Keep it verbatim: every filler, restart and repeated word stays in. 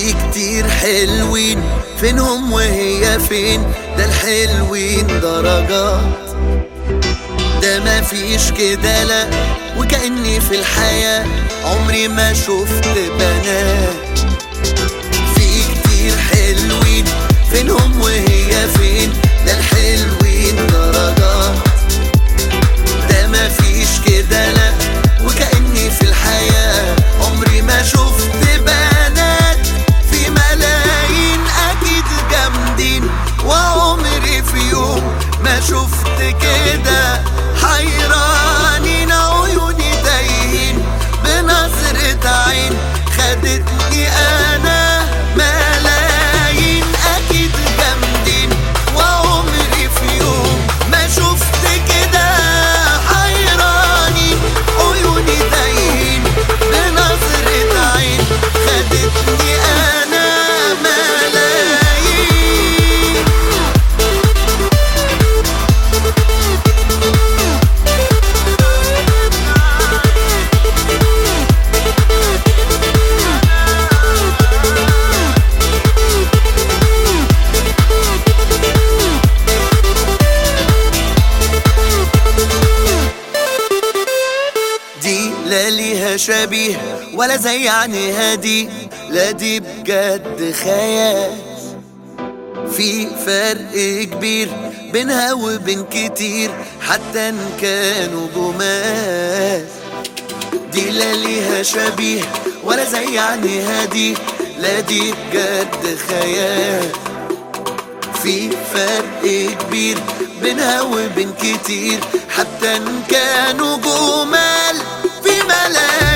في كتير حلوين فينهم وهي فين؟ ده الحلوين درجات، ده مفيش كده لا، وكأني في الحياة عمري ما شفت بنات. في كتير حلوين فينهم وهي فين؟ ده الحلوين درجات، ده مفيش كده لا، وكأني في الحياة عمري ما شفت بنات. في ملايين أكيد جامدين، وعمري في يوم ما شفت كده. حيرانين عيوني تايهين بنظرة عين خدتني أنا. ملايين أكيد جامدين، وعمري في يوم ما شفت كده. حيرانين عيوني تايهين بنظرة عين خدتني أنا. ملايين لا ليها شبيه ولا زي عينيها دي، لا دي بجد خيال. في فرق كبير بينها وبين كتير حتى ان كانوا جمال. دي لا ليها شبيه ولا زي عينيها دي، لا دي بجد خيال. في فرق كبير بينها وبين كتير حتى ان كانوا جمال. في ملاك